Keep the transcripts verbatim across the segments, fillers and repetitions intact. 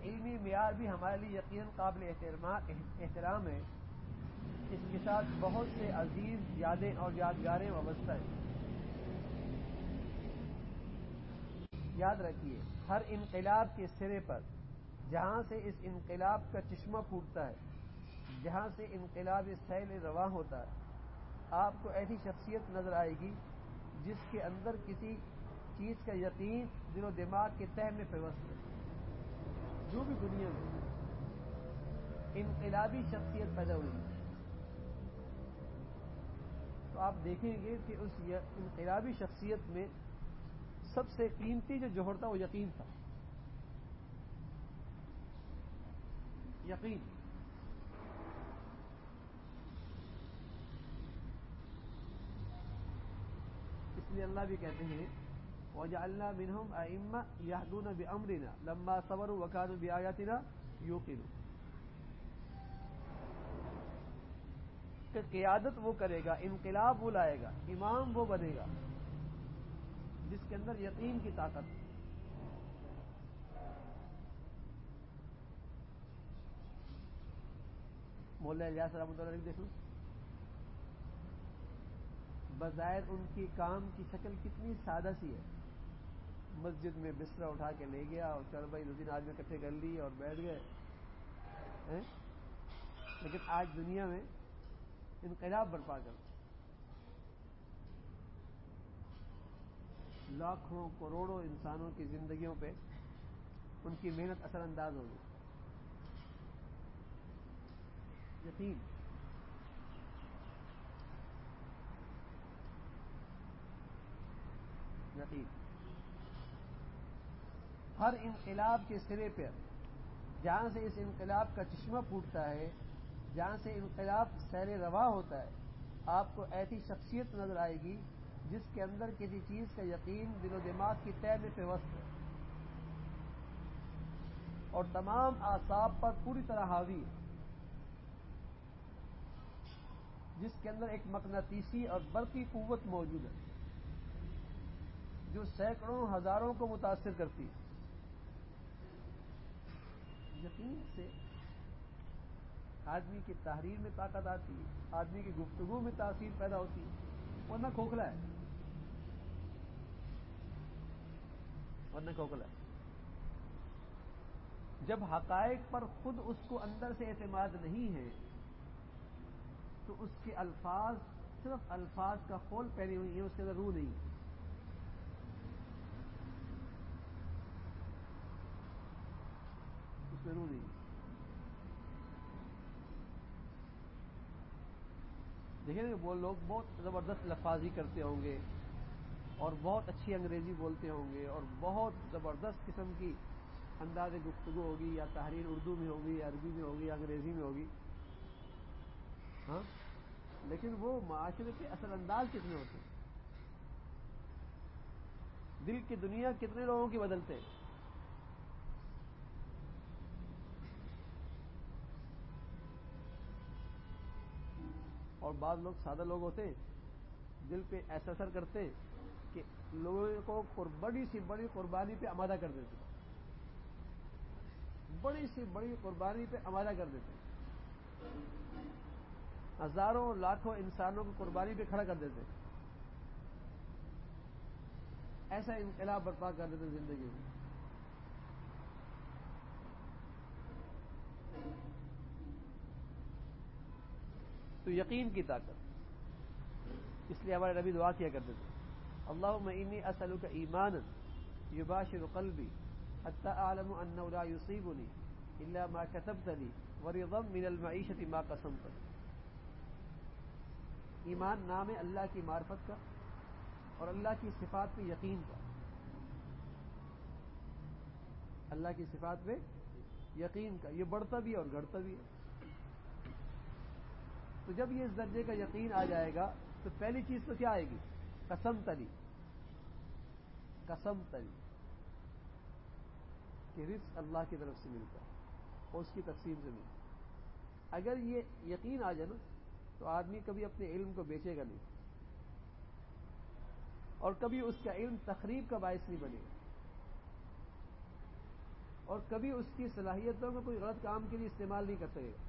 علمی معیار بھی ہمارے لیے یقیناً قابل احترام ہے، اس کے ساتھ بہت سے عزیز یادیں اور یادگاریں وابستہ ہیں۔ یاد رکھیے، ہر انقلاب کے سرے پر جہاں سے اس انقلاب کا چشمہ پھوٹتا ہے، جہاں سے انقلاب سیل رواں ہوتا ہے، آپ کو ایسی شخصیت نظر آئے گی جس کے اندر کسی چیز کا یقین دل و دماغ کے تہ میں پیوست ہے۔ جو بھی دنیا میں انقلابی شخصیت پیدا ہوئی تو آپ دیکھیں گے کہ اس انقلابی شخصیت میں سب سے قیمتی جو جوہر تھا وہ یقین تھا۔ یقین۔ اس لیے اللہ بھی کہتے ہیں وَجَعَلْنَا مِنْهُمْ أَئِمَّةً يَهْدُونَ بِأَمْرِنَا لَمَّا صَبَرُوا وَكَانُوا بِآيَاتِنَا يُوقِنُونَ۔ کہ قیادت وہ کرے گا، انقلاب وہ لائے گا، امام وہ بنے گا جس کے اندر یقین کی طاقت ہے۔ مولا الیاس رحمۃ اللہ علیہ دیکھ لو، بظاہر ان کی کام کی شکل کتنی سادہ سی ہے، مسجد میں بستر اٹھا کے لے گیا اور چل بھائی دو تین آدمی اکٹھے کر لی اور بیٹھ گئے، لیکن آج دنیا میں انقلاب برپا کر لاکھوں کروڑوں انسانوں کی زندگیوں پہ ان کی محنت اثر انداز ہوگی۔ یقین۔ یقین۔ ہر انقلاب کے سرے پر جہاں سے اس انقلاب کا چشمہ پھوٹتا ہے، جہاں سے انقلاب سیر رواں ہوتا ہے، آپ کو ایسی شخصیت نظر آئے گی جس کے اندر کسی چیز کا یقین دل و دماغ کی تہ میں پیوست ہے اور تمام اعصاب پر پوری طرح حاوی ہے، جس کے اندر ایک مقناطیسی اور برقی قوت موجود ہے جو سینکڑوں ہزاروں کو متاثر کرتی ہے۔ یقین سے آدمی کی تحریر میں طاقت آتی ہے، آدمی کی گفتگو میں تاثیر پیدا ہوتی ہے، ورنہ کھوکھلا ہے، ورنہ کھوکھلا ہے۔ جب حقائق پر خود اس کو اندر سے اعتماد نہیں ہے تو اس کے الفاظ صرف الفاظ کا خول پہنی ہوئی ہیں، اس کے اندر روح نہیں ہے۔ اس میں روح نہیں ہے۔ دیکھیں نا، وہ لوگ بہت زبردست لفاظی کرتے ہوں گے اور بہت اچھی انگریزی بولتے ہوں گے اور بہت زبردست قسم کی انداز گفتگو ہوگی، یا تحریر اردو میں ہوگی یا عربی میں ہوگی یا انگریزی میں ہوگی، ہاں، لیکن وہ معاشرے کے اثر انداز کتنے ہوتے ہیں، دل کی دنیا کتنے لوگوں کی بدلتے ہیں۔ اور بعض لوگ سادہ لوگ ہوتے ہیں، دل پہ ایسا اثر کرتے کہ لوگوں کو بڑی سی بڑی قربانی پہ آمادہ کر دیتے، بڑی سی بڑی قربانی پہ آمادہ کر دیتے، ہزاروں لاکھوں انسانوں کو قربانی پہ کھڑا کر دیتے، ایسا انقلاب برپا کر دیتے زندگی میں۔ تو یقین کی طاقت، اس لیے ہمارے نبی دعا کیا کرتے تھے اللہم انی اسألک ایمانا یباشر قلبی حتی اعلم انہ لا یصیبنی الا ما کتبت لی ورضا من المعیشۃ ما قسمت لی۔ ایمان نام ہے اللہ کی معرفت کا اور اللہ کی صفات پہ یقین کا، اللہ کی صفات پہ یقین کا، یہ بڑھتا بھی اور گھٹتا بھی ہے۔ تو جب یہ اس درجے کا یقین آ جائے گا تو پہلی چیز تو کیا آئے گی؟ قسم تلی، قسم تلی کہ رزق اللہ کی طرف سے ملتا ہے اور اس کی تقسیم سے ملتا ہے۔ اگر یہ یقین آ جائے نا تو آدمی کبھی اپنے علم کو بیچے گا نہیں اور کبھی اس کا علم تخریب کا باعث نہیں بنے گا۔ اور کبھی اس کی صلاحیتوں کو کوئی غلط کام کے لیے استعمال نہیں کر سکے گا.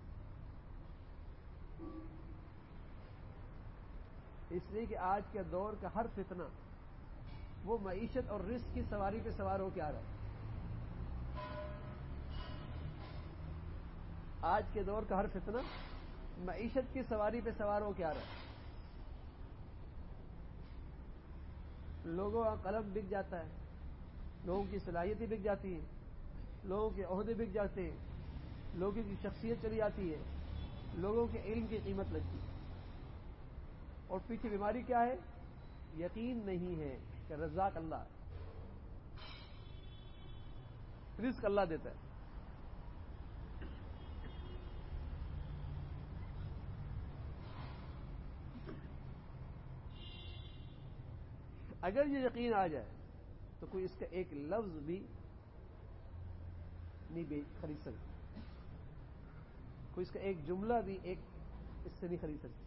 اس لیے کہ آج کے دور کا ہر فتنہ وہ معیشت اور رزق کی سواری پہ سوار ہو کے آ رہا ہے. آج کے دور کا ہر فتنہ معیشت کی سواری پہ سوار ہو کے آ رہا ہے. لوگوں کا قلم بک جاتا ہے، لوگوں کی صلاحیتیں بک جاتی ہیں، لوگوں کے عہدے بک جاتے ہیں، لوگوں کی شخصیت چلی جاتی ہے، لوگوں کے علم کی قیمت لگتی ہے. اور پیچھے بیماری کیا ہے؟ یقین نہیں ہے کہ رزاق اللہ ہے، رزق اللہ دیتا ہے. اگر یہ یقین آ جائے تو کوئی اس کا ایک لفظ بھی نہیں خرید سکتا، کوئی اس کا ایک جملہ بھی ایک اس سے نہیں خرید سکتا.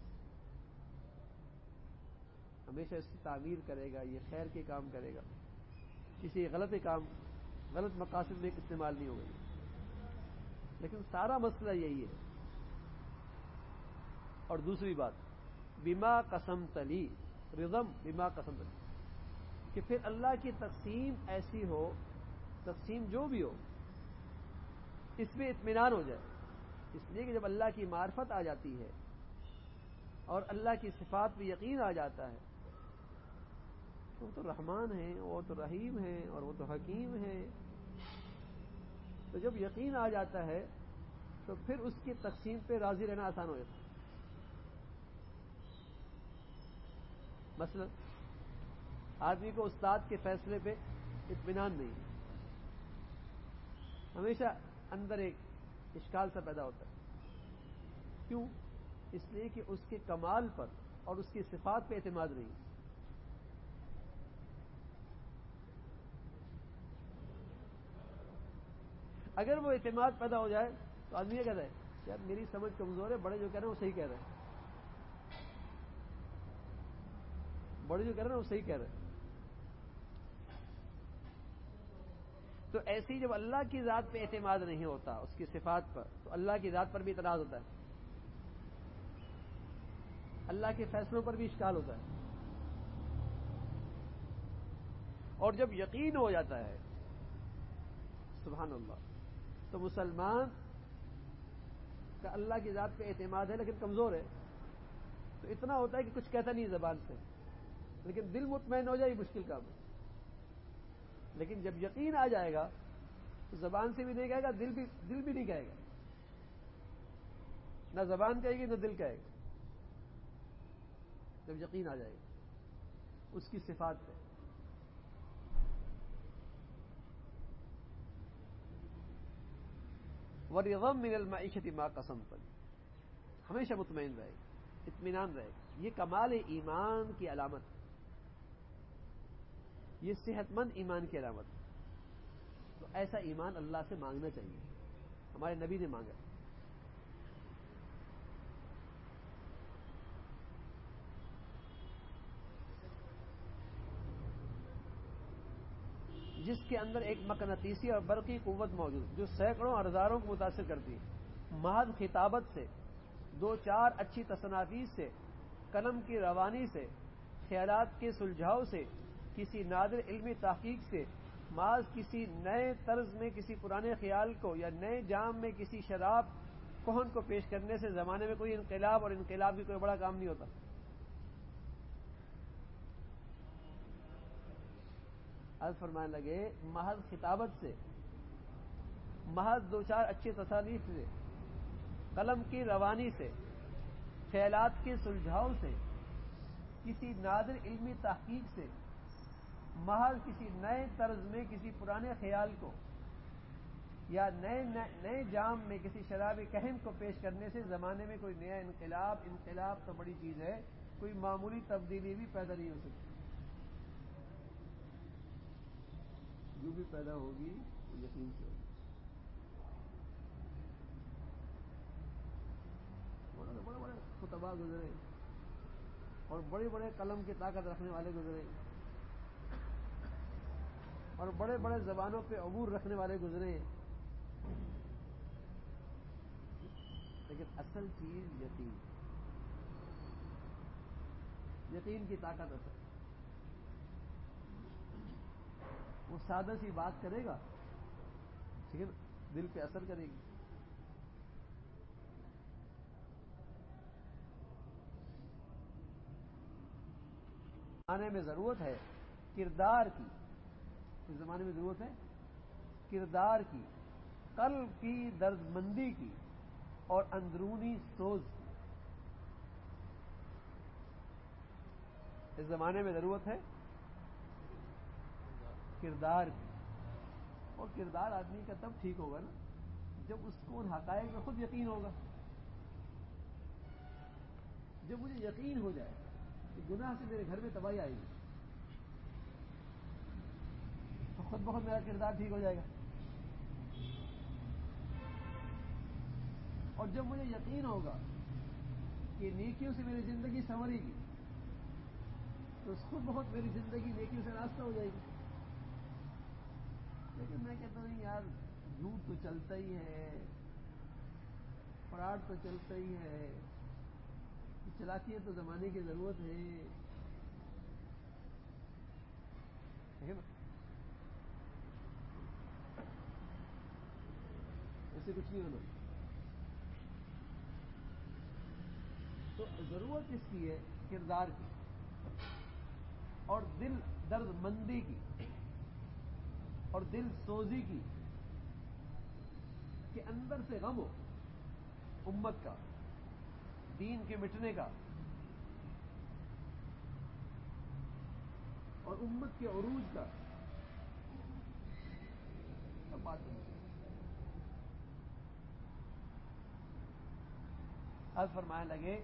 ہمیشہ اس کی تعمیر کرے گا، یہ خیر کے کام کرے گا، کسی غلط کام غلط مقاصد میں استعمال نہیں ہوگا. لیکن سارا مسئلہ یہی ہے. اور دوسری بات، بما قسم تلی رضم بما قسم تلی، کہ پھر اللہ کی تقسیم ایسی ہو، تقسیم جو بھی ہو اس میں اطمینان ہو جائے. اس لیے کہ جب اللہ کی معرفت آ جاتی ہے اور اللہ کی صفات پہ یقین آ جاتا ہے تو وہ تو رحمان ہیں، وہ تو رحیم ہیں، اور وہ تو حکیم ہیں. تو جب یقین آ جاتا ہے تو پھر اس کی تقسیم پہ راضی رہنا آسان ہو جاتا ہے. مثلا آدمی کو استاد کے فیصلے پہ اطمینان نہیں، ہمیشہ اندر ایک اشکال سا پیدا ہوتا ہے. کیوں؟ اس لیے کہ اس کے کمال پر اور اس کی صفات پہ اعتماد نہیں. اگر وہ اعتماد پیدا ہو جائے تو آدمی یہ کہتا ہے یار میری سمجھ کمزور ہے، بڑے جو کہہ رہے ہیں وہ صحیح کہہ رہے ہیں، بڑے جو کہہ رہے ہیں وہ صحیح کہہ رہے ہیں. تو ایسی جب اللہ کی ذات پہ اعتماد نہیں ہوتا، اس کی صفات پر، تو اللہ کی ذات پر بھی اعتراض ہوتا ہے، اللہ کے فیصلوں پر بھی اشکال ہوتا ہے. اور جب یقین ہو جاتا ہے سبحان اللہ، تو مسلمان کا اللہ کی ذات پہ اعتماد ہے لیکن کمزور ہے، تو اتنا ہوتا ہے کہ کچھ کہتا نہیں زبان سے، لیکن دل مطمئن ہو جائے یہ مشکل کام ہے. لیکن جب یقین آ جائے گا تو زبان سے بھی نہیں کہے گا، دل بھی دل بھی نہیں کہے گا، نہ زبان کہے گی نہ دل کہے گا. جب یقین آ جائے گا اس کی صفات پہ. وَرِضًا مِّنَ الْمَعِيشَةِ مَا قَسَمْتَ، ہمیشہ مطمئن رہے گا، اطمینان رہے گا. یہ کمال ایمان کی علامت، یہ صحت مند ایمان کی علامت. تو ایسا ایمان اللہ سے مانگنا چاہیے، ہمارے نبی نے مانگا. جس کے اندر ایک مقناطیسی اور برقی قوت موجود جو سینکڑوں اور ہزاروں کو متاثر کرتی ہے، محض خطابت سے، دو چار اچھی تصنیفات سے، قلم کی روانی سے، خیالات کے سلجھاؤ سے، کسی نادر علمی تحقیق سے، محض کسی نئے طرز میں کسی پرانے خیال کو یا نئے جام میں کسی شراب کہن کو پیش کرنے سے زمانے میں کوئی انقلاب اور انقلاب بھی کوئی بڑا کام نہیں ہوتا. عرض فرمانے لگے محض خطابت سے، محض دو چار اچھے تصانیف سے، قلم کی روانی سے، خیالات کے سلجھاؤ سے، کسی نادر علمی تحقیق سے، محض کسی نئے طرز میں کسی پرانے خیال کو یا نئے نئے جام میں کسی شراب کہن کو پیش کرنے سے زمانے میں کوئی نیا انقلاب انقلاب تو بڑی چیز ہے، کوئی معمولی تبدیلی بھی پیدا نہیں ہو سکتی. جو بھی پیدا ہوگی وہ یقین سے ہوگی. بڑے بڑے خطباء گزرے اور بڑے بڑے قلم کی طاقت رکھنے والے گزرے اور بڑے بڑے زبانوں پہ عبور رکھنے والے گزرے ہیں، لیکن اصل چیز یقین، یقین کی طاقت اصل. وہ سادہ سی بات کرے گا، ٹھیک ہے نا، دل پہ اثر کرے گی. زمانے میں ضرورت ہے کردار کی، اس زمانے میں ضرورت ہے کردار کی، قلب کی درد مندی کی اور اندرونی سوز کی. اس زمانے میں ضرورت ہے کردار کی، اور کردار آدمی کا تب ٹھیک ہوگا نا جب اس کو ان حقائق میں خود یقین ہوگا. جب مجھے یقین ہو جائے کہ گناہ سے میرے گھر میں تباہی آئے گی تو خود بخود میرا کردار ٹھیک ہو جائے گا. اور جب مجھے یقین ہوگا کہ نیکیوں سے میری زندگی سنورے گی تو خود بخود میری زندگی نیکیوں سے راستہ ہو جائے گی. لیکن میں کہتا ہوں یار جھوٹ تو چلتا ہی ہے، فراڈ تو چلتا ہی ہے، چلاکی تو زمانے کی ضرورت ہے، ایسے کچھ نہیں ہونا. تو ضرورت اس کی ہے کردار کی اور دل درد مندی کی اور دل سوزی کی، کہ اندر سے غم ہو امت کا، دین کے مٹنے کا اور امت کے عروج کا. سب بات نہیں. اب فرمانے لگے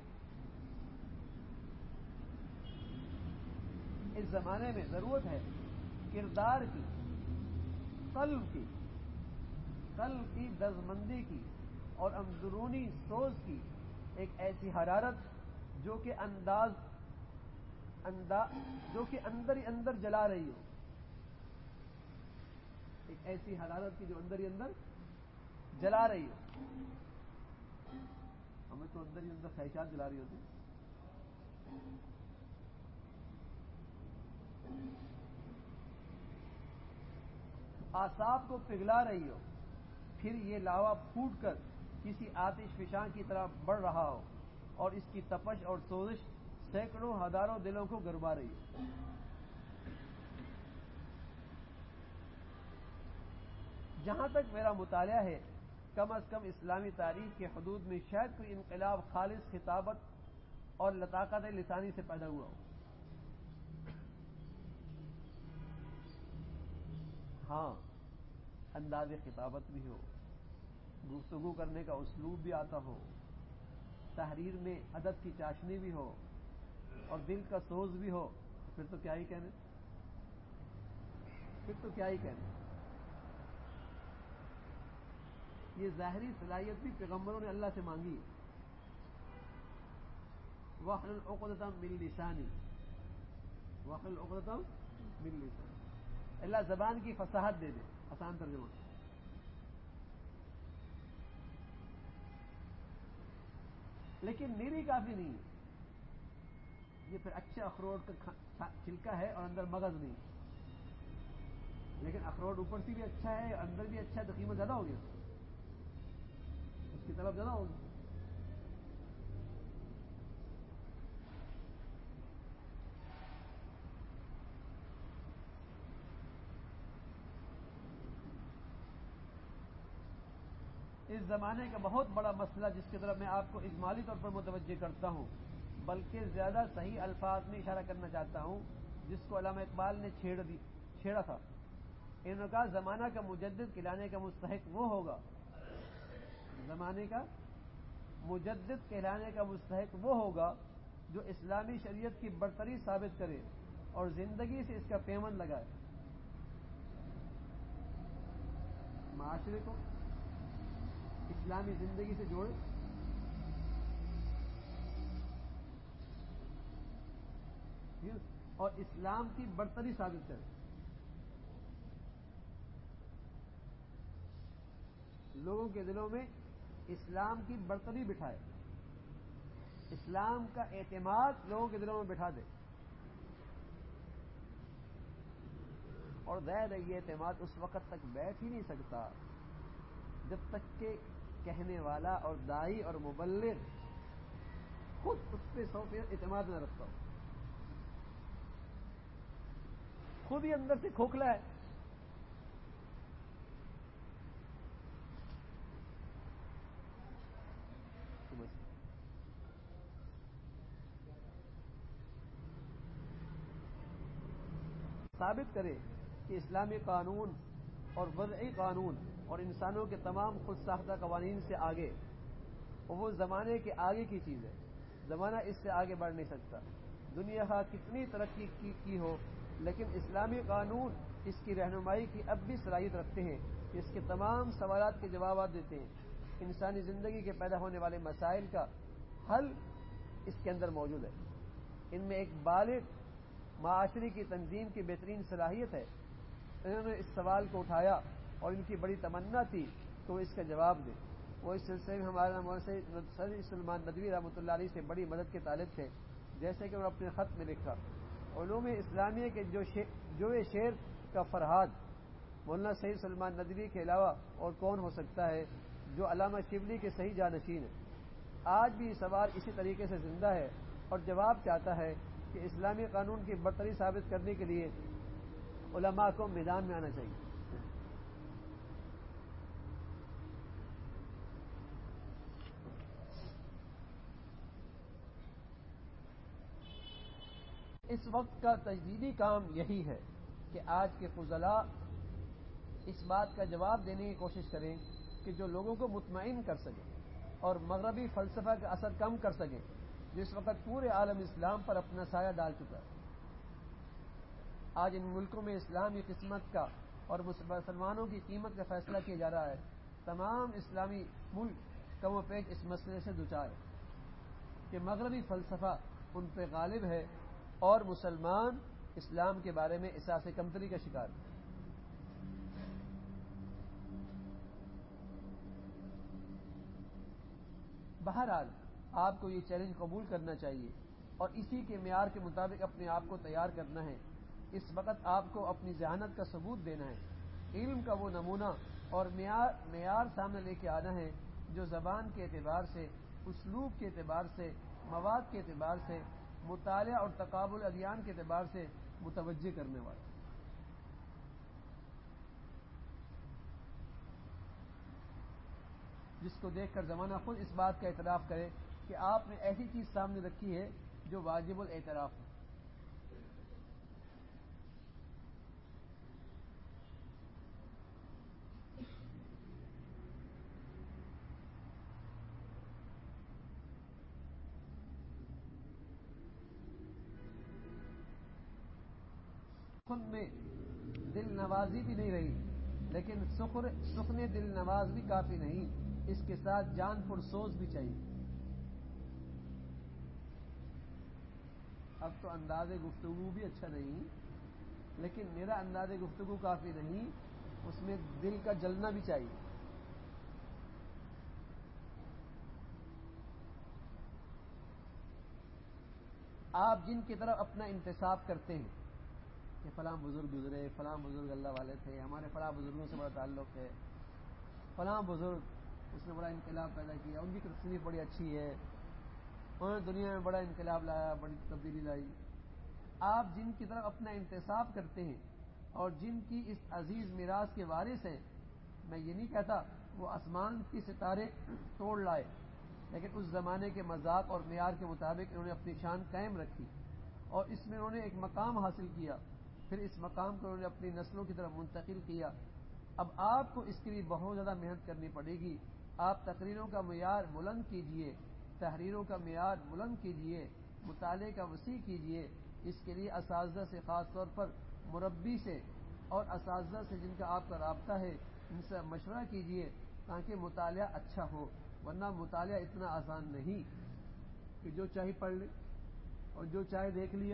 اس زمانے میں ضرورت ہے کردار کی، قلب کی قلب کی درزمندی کی اور اندرونی سوز کی، ایک ایسی حرارت جو کہ انداز انداز جو کہ اندر ہی اندر جلا رہی ہو. ایک ایسی حرارت کی جو اندر ہی اندر جلا رہی ہو. ہمیں تو اندر ہی اندر خواہشات جلا رہی ہوتی. اعصاب کو پگھلا رہی ہو، پھر یہ لاوا پھوٹ کر کسی آتش فشاں کی طرح بڑھ رہا ہو اور اس کی تپش اور سوزش سینکڑوں ہزاروں دلوں کو گرما رہی ہو. جہاں تک میرا مطالعہ ہے کم از کم اسلامی تاریخ کے حدود میں شاید کوئی انقلاب خالص خطابت اور لطاقت لسانی سے پیدا ہوا ہو. ہاں، انداز خطابت بھی ہو، گفتگو کرنے کا اسلوب بھی آتا ہو، تحریر میں ادب کی چاشنی بھی ہو اور دل کا سوز بھی ہو، پھر تو کیا ہی کہنے پھر تو کیا ہی کہنے یہ ظاہری صلاحیت بھی پیغمبروں نے اللہ سے مانگی. وَاحْلُلْ عُقْدَةً مِّن لِّسَانِي وَاحْلُلْ عُقْدَةً مِّن لِّسَانِي. اللہ زبان کی فصاحت دے دے. آسان ترجمہ. لیکن نیری کافی نہیں ہے. یہ پھر اچھے اخروٹ کا چھلکا ہے اور اندر مغز نہیں. لیکن اخروٹ اوپر سے بھی اچھا ہے اندر بھی اچھا ہے تو قیمت زیادہ ہوگی، اس کی طرف زیادہ ہوگی. اس زمانے کا بہت بڑا مسئلہ جس کی طرف میں آپ کو اجمالی طور پر متوجہ کرتا ہوں، بلکہ زیادہ صحیح الفاظ میں اشارہ کرنا چاہتا ہوں، جس کو علامہ اقبال نے چھیڑ دی چھیڑا تھا. انہوں نے کہا زمانہ کا مجدد کہلانے کا مستحق وہ ہوگا زمانے کا مجدد کہلانے کا مستحق وہ ہوگا جو اسلامی شریعت کی برتری ثابت کرے اور زندگی سے اس کا پیمند لگائے، معاشرے کو اسلامی زندگی سے جوڑے اور اسلام کی برتری ثابت کرے. لوگوں کے دلوں میں اسلام کی برتری بٹھائے، اسلام کا اعتماد لوگوں کے دلوں میں بٹھا دے. اور ظاہر ہے یہ اعتماد اس وقت تک بیٹھ ہی نہیں سکتا جب تک کہ کہنے والا اور داعی اور مبلغ خود اس پہ سو فیصد اعتماد نہ رکھتا ہو. خود ہی اندر سے کھوکھلا ہے. ثابت کرے کہ اسلامی قانون اور وضعی قانون اور انسانوں کے تمام خود ساختہ قوانین سے آگے، اور وہ زمانے کے آگے کی چیز ہے. زمانہ اس سے آگے بڑھ نہیں سکتا. دنیا خواہ کتنی ترقی کی, کی ہو لیکن اسلامی قانون اس کی رہنمائی کی اب بھی صلاحیت رکھتے ہیں کہ اس کے تمام سوالات کے جوابات دیتے ہیں. انسانی زندگی کے پیدا ہونے والے مسائل کا حل اس کے اندر موجود ہے. ان میں ایک بالغ معاشرے کی تنظیم کی بہترین صلاحیت ہے. انہوں نے اس سوال کو اٹھایا اور ان کی بڑی تمنا تھی کہ وہ اس کا جواب دے. وہ اس سلسلے میں ہمارا مولانا سید سلمان ندوی رحمۃ اللہ علیہ سے بڑی مدد کے طالب تھے. جیسے کہ انہوں نے اپنے خط میں لکھا، علوم اسلامیہ کے جو جو شعر کا فرہاد مولانا سید سلمان ندوی کے علاوہ اور کون ہو سکتا ہے جو علامہ شبلی کے صحیح جانشین ہے. آج بھی یہ سوال اسی طریقے سے زندہ ہے اور جواب چاہتا ہے کہ اسلامی قانون کی برتری ثابت کرنے کے لیے علماء کو میدان میں آنا چاہیے. اس وقت کا تجدیدی کام یہی ہے کہ آج کے فضلاء اس بات کا جواب دینے کی کوشش کریں کہ جو لوگوں کو مطمئن کر سکیں اور مغربی فلسفہ کا اثر کم کر سکیں جو اس وقت پورے عالم اسلام پر اپنا سایہ ڈال چکا ہے. آج ان ملکوں میں اسلامی قسمت کا اور مسلمانوں کی قیمت کا فیصلہ کیا جا رہا ہے. تمام اسلامی ملک کم و بیش اس مسئلے سے دوچار ہے کہ مغربی فلسفہ ان پہ غالب ہے اور مسلمان اسلام کے بارے میں احساس کمتری کا شکار ہے. بہرحال آپ کو یہ چیلنج قبول کرنا چاہیے اور اسی کے معیار کے مطابق اپنے آپ کو تیار کرنا ہے. اس وقت آپ کو اپنی ذہانت کا ثبوت دینا ہے، علم کا وہ نمونہ اور معیار معیار سامنے لے کے آنا ہے جو زبان کے اعتبار سے، اسلوب کے اعتبار سے، مواد کے اعتبار سے، مطالعہ اور تقابل ادیان کے اعتبار سے متوجہ کرنے والا. جس کو دیکھ کر زمانہ خود اس بات کا اعتراف کرے کہ آپ نے ایسی چیز سامنے رکھی ہے جو واجب الاعتراف ہے. خود میں دل نوازی بھی نہیں رہی لیکن سخن دل نواز بھی کافی نہیں، اس کے ساتھ جان پرسوز بھی چاہیے. اب تو انداز گفتگو بھی اچھا نہیں لیکن میرا انداز گفتگو کافی نہیں، اس میں دل کا جلنا بھی چاہیے. آپ جن کی طرف اپنا انتصاب کرتے ہیں کہ فلاں بزرگ گزرے، فلاں بزرگ اللہ والے تھے، ہمارے فلاں بزرگوں سے بڑا تعلق ہے، فلاں بزرگ اس نے بڑا انقلاب پیدا کیا، ان کی تصنیف بڑی اچھی ہے، انہوں نے دنیا میں بڑا انقلاب لایا، بڑی تبدیلی لائی. آپ جن کی طرف اپنا انتصاب کرتے ہیں اور جن کی اس عزیز میراث کے وارث ہیں، میں یہ نہیں کہتا وہ آسمان کے ستارے توڑ لائے لیکن اس زمانے کے مذاق اور معیار کے مطابق انہوں نے اپنی شان قائم رکھی اور اس میں انہوں نے ایک مقام حاصل کیا. پھر اس مقام کو انہوں نے اپنی نسلوں کی طرف منتقل کیا. اب آپ کو اس کے لیے بہت زیادہ محنت کرنی پڑے گی. آپ تقریروں کا معیار بلند کیجئے، تحریروں کا معیار بلند کیجئے، مطالعے کا وسیع کیجئے. اس کے لیے اساتذہ سے، خاص طور پر مربی سے اور اساتذہ سے جن کا آپ کا رابطہ ہے ان سے مشورہ کیجئے تاکہ مطالعہ اچھا ہو. ورنہ مطالعہ اتنا آسان نہیں کہ جو چاہے پڑھ لے اور جو چاہے دیکھ لیا،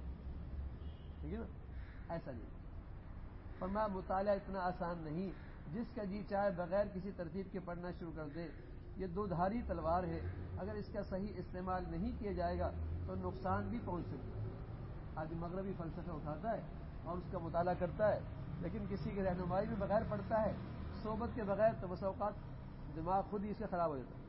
ٹھیک ہے نا؟ ایسا نہیں. فرمایا مطالعہ اتنا آسان نہیں. جس کا جی چاہے بغیر کسی ترتیب کے پڑھنا شروع کر دے. یہ دو دھاری تلوار ہے، اگر اس کا صحیح استعمال نہیں کیا جائے گا تو نقصان بھی پہنچ سکتا ہے. آدمی مغربی فلسفہ اٹھاتا ہے اور اس کا مطالعہ کرتا ہے، لیکن کسی کی رہنمائی بھی بغیر پڑھتا ہے، صحبت کے بغیر، تو بسا اوقات دماغ خود ہی اس سے خراب ہو جاتا ہے.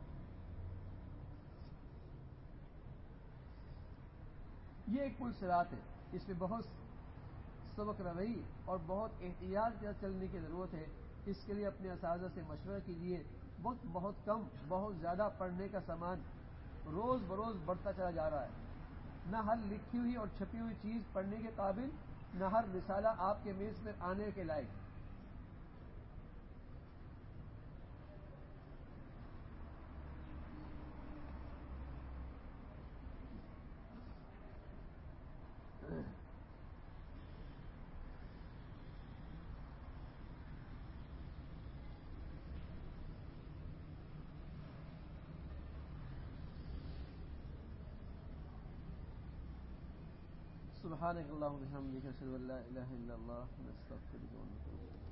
یہ ایک پل صراط ہے، اس میں بہت سبق روی اور بہت احتیاط کے ساتھ چلنے کی ضرورت ہے. اس کے لیے اپنے اساتذہ سے مشورہ کیجیے. وقت بہت کم، بہت زیادہ پڑھنے کا سامان روز بروز بڑھتا چلا جا رہا ہے. نہ ہر لکھی ہوئی اور چھپی ہوئی چیز پڑھنے کے قابل، نہ ہر رسالہ آپ کے میز پر آنے کے لائق. سبحانك اللهم وبحمدك اشهد ان لا اله الا الله نستغفرك ونتوب اليك.